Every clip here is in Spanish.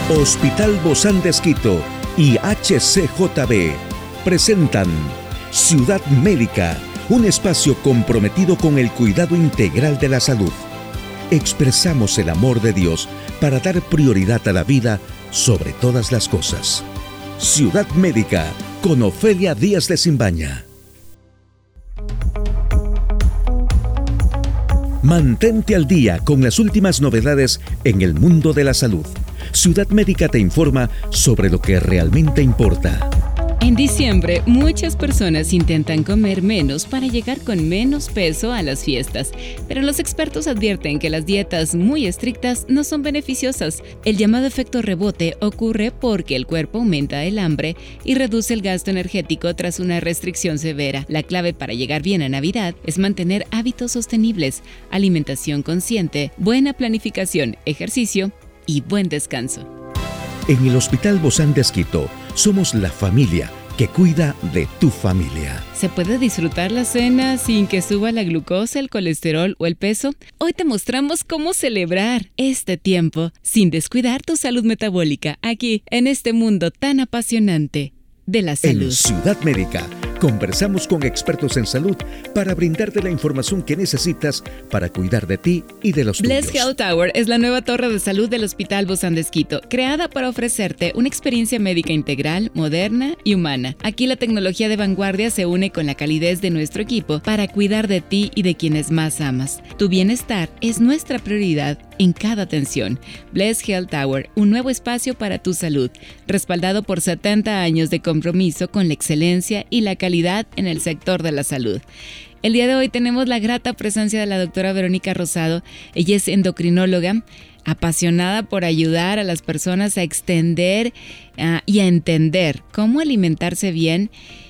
Hospital Bozán de Esquito y HCJB presentan Ciudad Médica, un espacio comprometido con el cuidado integral de la salud. Expresamos el amor de Dios para dar prioridad a la vida sobre todas las cosas. Ciudad Médica con Ofelia Díaz de Simbaña. Mantente al día con las últimas novedades en el mundo de la salud. Ciudad Médica te informa sobre lo que realmente importa. En diciembre, muchas personas intentan comer menos para llegar con menos peso a las fiestas, pero los expertos advierten que las dietas muy estrictas no son beneficiosas. El llamado efecto rebote ocurre porque el cuerpo aumenta el hambre y reduce el gasto energético tras una restricción severa. La clave para llegar bien a Navidad es mantener hábitos sostenibles, alimentación consciente, buena planificación, ejercicio y buen descanso. En el Hospital Bozán de Esquito somos la familia que cuida de tu familia. ¿Se puede disfrutar la cena sin que suba la glucosa, el colesterol o el peso? Hoy te mostramos cómo celebrar este tiempo sin descuidar tu salud metabólica aquí en este mundo tan apasionante de la salud. En Ciudad Médica conversamos con expertos en salud para brindarte la información que necesitas para cuidar de ti y de los tuyos. Bless Health Tower es la nueva torre de salud del Hospital Bozán de Esquito, creada para ofrecerte una experiencia médica integral, moderna y humana. Aquí la tecnología de vanguardia se une con la calidez de nuestro equipo para cuidar de ti y de quienes más amas. Tu bienestar es nuestra prioridad en cada atención. Bless Health Tower, un nuevo espacio para tu salud, respaldado por 70 años de compromiso con la excelencia y la calidad en el sector de la salud. El día de hoy tenemos la grata presencia de la doctora Verónica Rosado. Ella es endocrinóloga, apasionada por ayudar a las personas a extender y a entender cómo alimentarse bien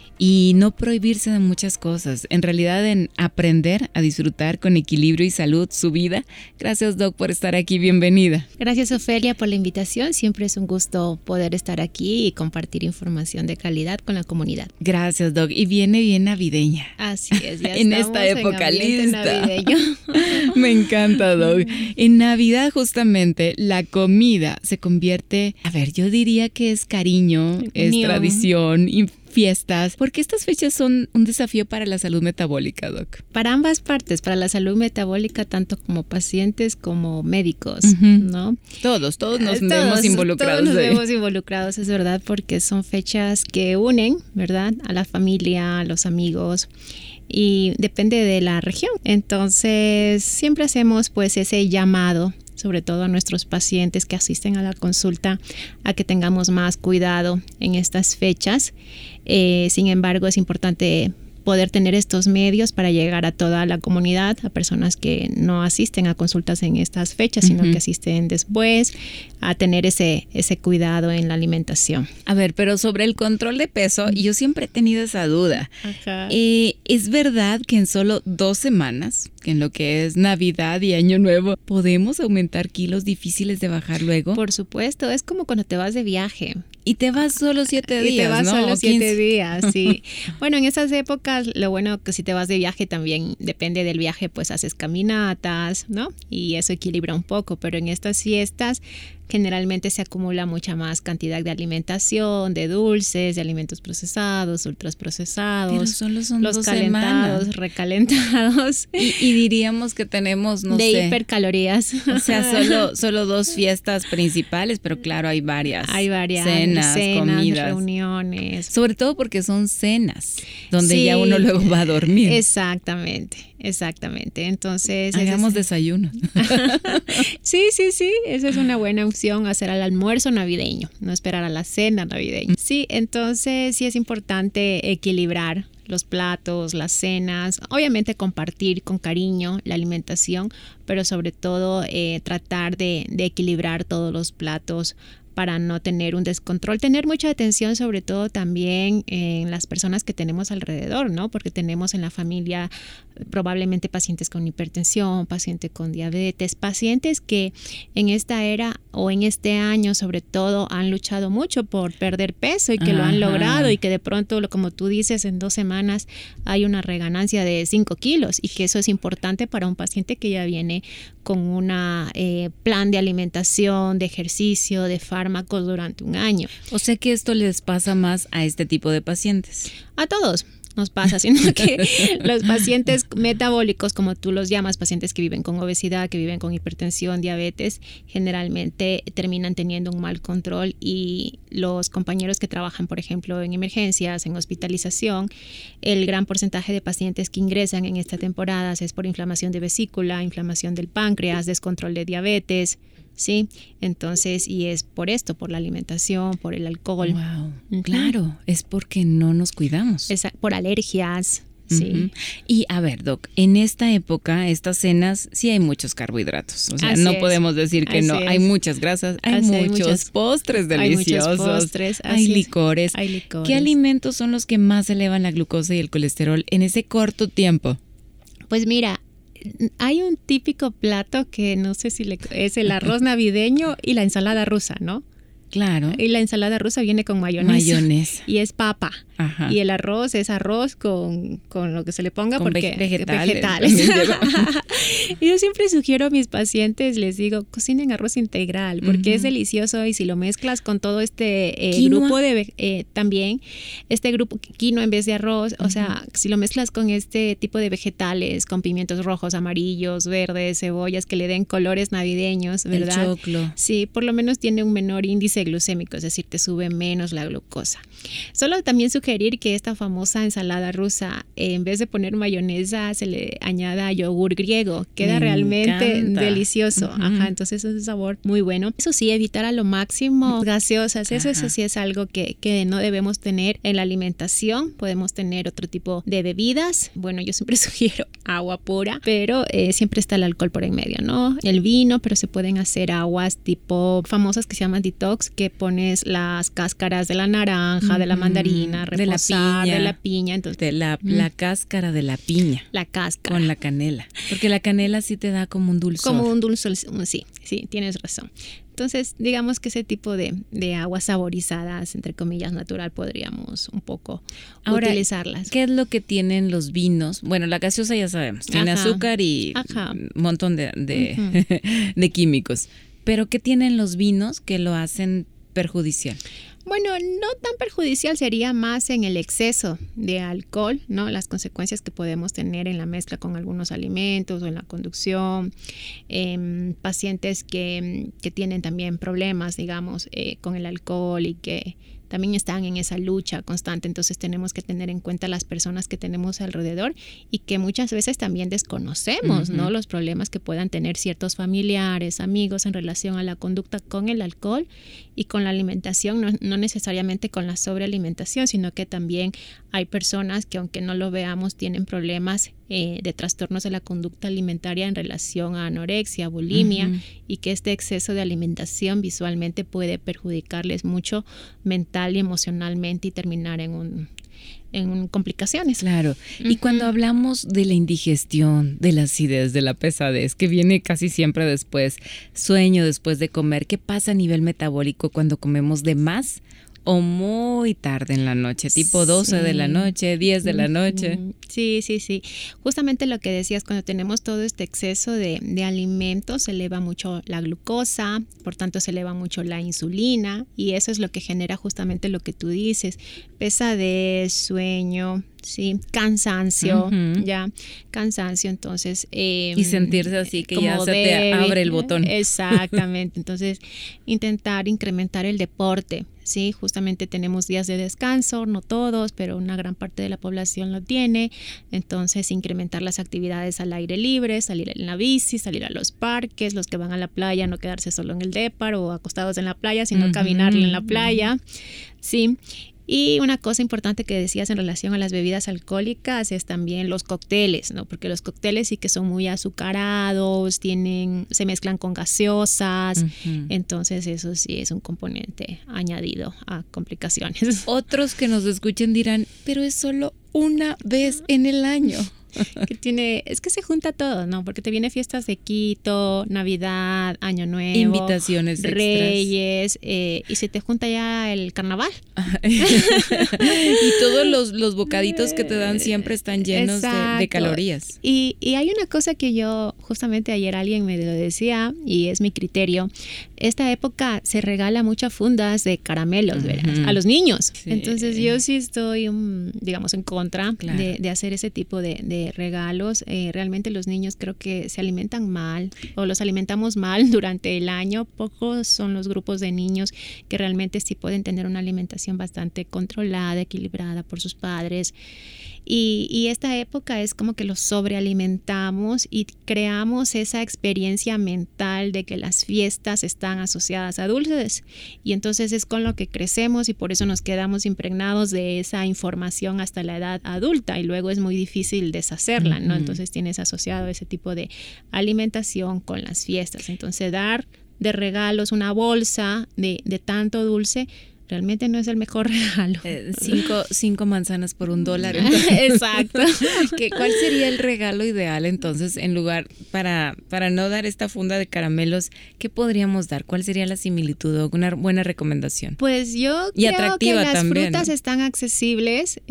y no prohibirse de muchas cosas. En realidad, en aprender a disfrutar con equilibrio y salud su vida. Gracias, Doc, por estar aquí. Bienvenida. Gracias, Ofelia, por la invitación. Siempre es un gusto poder estar aquí y compartir información de calidad con la comunidad. Gracias, Doc. Y viene bien navideña. Así es, ya en estamos esta época lista. Navideño. Me encanta, Doc. En Navidad, justamente, la comida se convierte, yo diría que es cariño, es tradición y fiestas, porque estas fechas son un desafío para la salud metabólica, Doc. Para ambas partes, para la salud metabólica, tanto como pacientes como médicos, ¿no? Todos nos vemos involucrados. Todos nos vemos involucrados, es verdad, porque son fechas que unen, ¿verdad?, a la familia, a los amigos, y depende de la región. Entonces, siempre hacemos pues ese llamado, sobre todo a nuestros pacientes que asisten a la consulta, a que tengamos más cuidado en estas fechas. Sin embargo, es importante poder tener estos medios para llegar a toda la comunidad, a personas que no asisten a consultas en estas fechas, sino que asisten después, a tener ese cuidado en la alimentación. Pero sobre el control de peso, yo siempre he tenido esa duda. ¿Es verdad que en solo 2 semanas, que en lo que es Navidad y Año Nuevo, podemos aumentar kilos difíciles de bajar luego? Por supuesto, es como cuando te vas de viaje. Y te vas solo 7 días, y te vas ¿no? solo 7 días, sí. Bueno, en esas épocas, lo bueno que si te vas de viaje también depende del viaje, pues haces caminatas, ¿no? Y eso equilibra un poco, pero en estas fiestas generalmente se acumula mucha más cantidad de alimentación, de dulces, de alimentos procesados, ultraprocesados. Pero solo son los 2 calentados, semanas. Recalentados. Y diríamos que tenemos, de hipercalorías. O sea, solo 2 fiestas principales, pero claro, hay varias. Cenas, comidas, reuniones. Sobre todo porque son cenas, donde ya uno luego va a dormir. Exactamente. Entonces, hagamos desayuno. Sí. Esa es una buena opción, hacer al almuerzo navideño, no esperar a la cena navideña. Sí, entonces sí es importante equilibrar los platos, las cenas, obviamente compartir con cariño la alimentación, pero sobre todo tratar de equilibrar todos los platos para no tener un descontrol, tener mucha atención sobre todo también en las personas que tenemos alrededor, ¿no? Porque tenemos en la familia probablemente pacientes con hipertensión, pacientes con diabetes, pacientes que en esta era o en este año sobre todo han luchado mucho por perder peso y que lo han logrado y que de pronto, como tú dices, en 2 semanas hay una reganancia de 5 kilos y que eso es importante para un paciente que ya viene con un plan de alimentación, de ejercicio, de fármacos durante un año. O sea que esto les pasa más a este tipo de pacientes. A todos nos pasa, sino que los pacientes metabólicos, como tú los llamas, pacientes que viven con obesidad, que viven con hipertensión, diabetes, generalmente terminan teniendo un mal control, y los compañeros que trabajan, por ejemplo, en emergencias, en hospitalización, el gran porcentaje de pacientes que ingresan en esta temporada es por inflamación de vesícula, inflamación del páncreas, descontrol de diabetes, ¿sí? Entonces, y es por esto, por la alimentación, por el alcohol. Wow, claro, es porque no nos cuidamos. Por alergias, sí. Y a ver, Doc, en esta época, estas cenas, sí hay muchos carbohidratos. O sea, Así no es. podemos decir que Así no. es. Hay muchas grasas, hay muchos postres deliciosos. Hay muchos postres, hay así es. licores. Hay licores. ¿Qué alimentos son los que más elevan la glucosa y el colesterol en ese corto tiempo? Pues mira, hay un típico plato que no sé si es el arroz navideño y la ensalada rusa, ¿no? Claro. Y la ensalada rusa viene con mayonesa. Y es papa. Ajá. Y el arroz es arroz con lo que se le ponga, con porque vegetales. Y yo siempre sugiero a mis pacientes, les digo, cocinen arroz integral, porque es delicioso, y si lo mezclas con todo este grupo de también este grupo quinoa en vez de arroz, o sea, si lo mezclas con este tipo de vegetales, con pimientos rojos, amarillos, verdes, cebollas que le den colores navideños, ¿verdad? El choclo. Sí, por lo menos tiene un menor índice glucémico, es decir, te sube menos la glucosa. Solo también sugerir que esta famosa ensalada rusa, en vez de poner mayonesa, se le añada yogur griego. Queda realmente delicioso. Ajá, entonces es un sabor muy bueno. Eso sí, evitar a lo máximo gaseosas. Eso sí es algo que no debemos tener en la alimentación. Podemos tener otro tipo de bebidas. Bueno, yo siempre sugiero agua pura, pero siempre está el alcohol por en medio, ¿no? El vino, pero se pueden hacer aguas tipo famosas que se llaman detox, que pones las cáscaras de la naranja, de la mandarina, reposar, de la piña. Entonces, de la cáscara de la piña. La cáscara. Con la canela. Porque la canela sí te da como un dulzor. Como un dulzor, sí, tienes razón. Entonces, digamos que ese tipo de aguas saborizadas, entre comillas, natural, podríamos un poco utilizarlas. ¿Qué es lo que tienen los vinos? Bueno, la gaseosa ya sabemos, tiene azúcar y un montón de químicos. Pero ¿qué tienen los vinos que lo hacen perjudicial? Bueno, no tan perjudicial, sería más en el exceso de alcohol, ¿no? Las consecuencias que podemos tener en la mezcla con algunos alimentos o en la conducción. Pacientes que tienen también problemas, digamos, con el alcohol y que también están en esa lucha constante. Entonces tenemos que tener en cuenta las personas que tenemos alrededor y que muchas veces también desconocemos, ¿no? Los problemas que puedan tener ciertos familiares, amigos en relación a la conducta con el alcohol y con la alimentación, no necesariamente con la sobrealimentación, sino que también hay personas que, aunque no lo veamos, tienen problemas de trastornos de la conducta alimentaria en relación a anorexia, bulimia, y que este exceso de alimentación visualmente puede perjudicarles mucho mental y emocionalmente y terminar en complicaciones. Claro. Y cuando hablamos de la indigestión, de la acidez, de la pesadez, que viene casi siempre después, sueño después de comer, ¿qué pasa a nivel metabólico cuando comemos de más o muy tarde en la noche? Tipo 12 de la noche, 10 de la noche. Sí. Justamente lo que decías, cuando tenemos todo este exceso de alimentos, se eleva mucho la glucosa, por tanto se eleva mucho la insulina, y eso es lo que genera justamente lo que tú dices, pesadez, sueño, sí, cansancio, cansancio, entonces y sentirse así que ya se te abre el botón. Exactamente. Entonces intentar incrementar el deporte, sí, justamente tenemos días de descanso, no todos, pero una gran parte de la población lo tiene. Entonces incrementar las actividades al aire libre, salir en la bici, salir a los parques, los que van a la playa, no quedarse solo en el dépar o acostados en la playa, sino caminar en la playa, sí. Y una cosa importante que decías en relación a las bebidas alcohólicas es también los cócteles, ¿no? Porque los cócteles sí que son muy azucarados, se mezclan con gaseosas, entonces eso sí es un componente añadido a complicaciones. Otros que nos escuchen dirán, pero es solo una vez en el año. es que se junta todo, ¿no? Porque te viene fiestas de Quito, Navidad, Año Nuevo, invitaciones Reyes, y se te junta ya el carnaval. Y todos los bocaditos que te dan siempre están llenos de calorías. Y hay una cosa que yo, justamente ayer alguien me lo decía, y es mi criterio. Esta época se regala muchas fundas de caramelos, ¿verdad? A los niños. Sí. Entonces yo sí estoy, digamos, en contra de hacer ese tipo de regalos. Realmente los niños creo que se alimentan mal o los alimentamos mal durante el año. Pocos son los grupos de niños que realmente sí pueden tener una alimentación bastante controlada, equilibrada por sus padres. Y esta época es como que los sobrealimentamos y creamos esa experiencia mental de que las fiestas están asociadas a dulces, y entonces es con lo que crecemos y por eso nos quedamos impregnados de esa información hasta la edad adulta, y luego es muy difícil deshacerla, ¿no? Entonces tienes asociado ese tipo de alimentación con las fiestas. Entonces dar de regalos una bolsa de tanto dulce realmente no es el mejor regalo. 5 manzanas por $1. Exacto. ¿Cuál sería el regalo ideal entonces, en lugar, para no dar esta funda de caramelos, qué podríamos dar? ¿Cuál sería la similitud o una buena recomendación? Pues yo creo que las también, frutas están accesibles,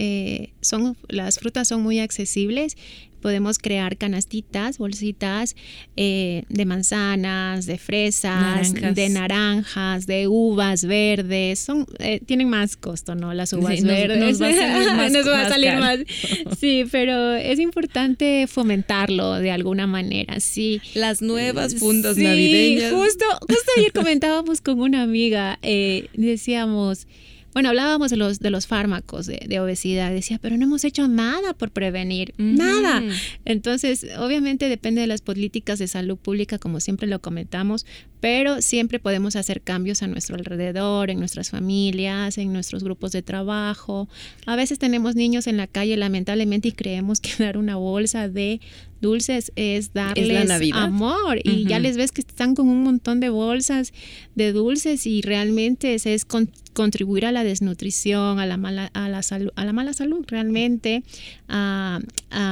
las frutas son muy accesibles. Podemos crear canastitas, bolsitas de manzanas, de fresas, de naranjas, de uvas verdes. Tienen más costo, ¿no? Las uvas verdes. Nos va a salir más. Nos va a salir más. Sí, pero es importante fomentarlo de alguna manera, sí. Las nuevas fundas navideñas. Justo ayer comentábamos con una amiga, decíamos... Bueno, hablábamos de los fármacos de obesidad. Decía, pero no hemos hecho nada por prevenir, nada. Entonces, obviamente depende de las políticas de salud pública, como siempre lo comentamos, pero siempre podemos hacer cambios a nuestro alrededor, en nuestras familias, en nuestros grupos de trabajo. A veces tenemos niños en la calle, lamentablemente, y creemos que dar una bolsa de dulces es darles amor, y ya les ves que están con un montón de bolsas de dulces, y realmente ese es contribuir a la desnutrición, a la mala salud realmente, a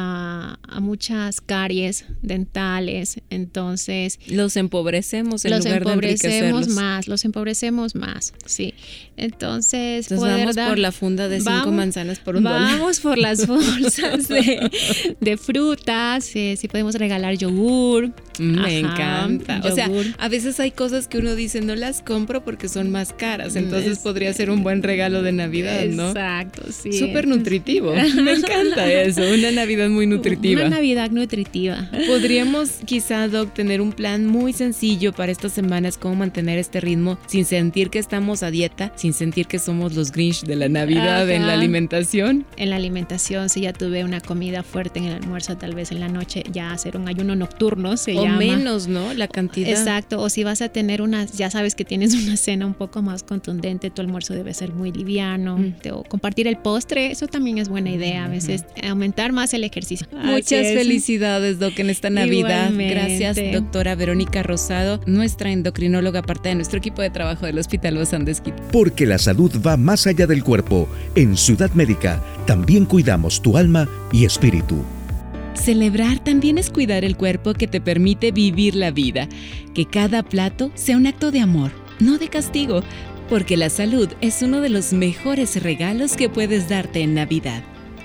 muchas caries dentales. Entonces los empobrecemos en lugar de enriquecerlos. Los empobrecemos más, sí. Entonces vamos por la funda de 5 manzanas por $1. Vamos por las bolsas de frutas, si podemos regalar yogur. Me encanta. Yogur. O sea, a veces hay cosas que uno dice no las compro porque son más caras, entonces podría ser un buen regalo de Navidad, ¿no? Exacto, sí. Súper nutritivo. Me encanta eso, una Navidad muy nutritiva. Una Navidad nutritiva. Podríamos quizá, Doc, tener un plan muy sencillo para estas semanas, cómo mantener este ritmo sin sentir que estamos a dieta, sin sentir que somos los Grinch de la Navidad en la alimentación. En la alimentación, si ya tuve una comida fuerte en el almuerzo, tal vez en la noche ya hacer un ayuno nocturno o menos, ¿no? La cantidad. Exacto, o si vas a tener ya sabes que tienes una cena un poco más contundente, tu almuerzo debe ser muy liviano, o compartir el postre, eso también es buena idea, a veces aumentar más el ejercicio. Muchas felicidades, Doc, en esta Navidad. Igualmente. Gracias, doctora Verónica Rosado, nuestra endocrinóloga, parte de nuestro equipo de trabajo del Hospital Bozán de Esquito. Porque la salud va más allá del cuerpo. En Ciudad Médica también cuidamos tu alma y espíritu. Celebrar también es cuidar el cuerpo que te permite vivir la vida. Que cada plato sea un acto de amor, no de castigo, porque la salud es uno de los mejores regalos que puedes darte en Navidad.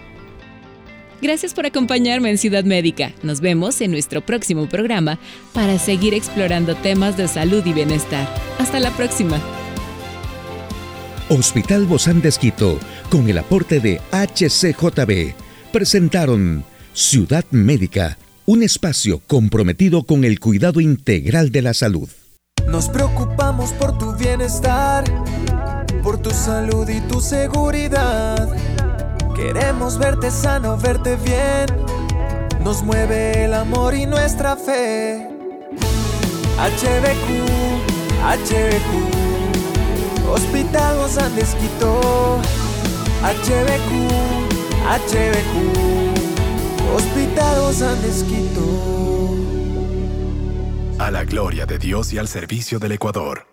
Gracias por acompañarme en Ciudad Médica. Nos vemos en nuestro próximo programa para seguir explorando temas de salud y bienestar. Hasta la próxima. Hospital Bozán de Esquito, con el aporte de HCJB, presentaron Ciudad Médica, un espacio comprometido con el cuidado integral de la salud. Nos preocupamos por tu bienestar, por tu salud y tu seguridad. Queremos verte sano, verte bien. Nos mueve el amor y nuestra fe. HBQ, Hospital Bozán de Esquito. HBQ, Hospital Bozán de Esquito. A la gloria de Dios y al servicio del Ecuador.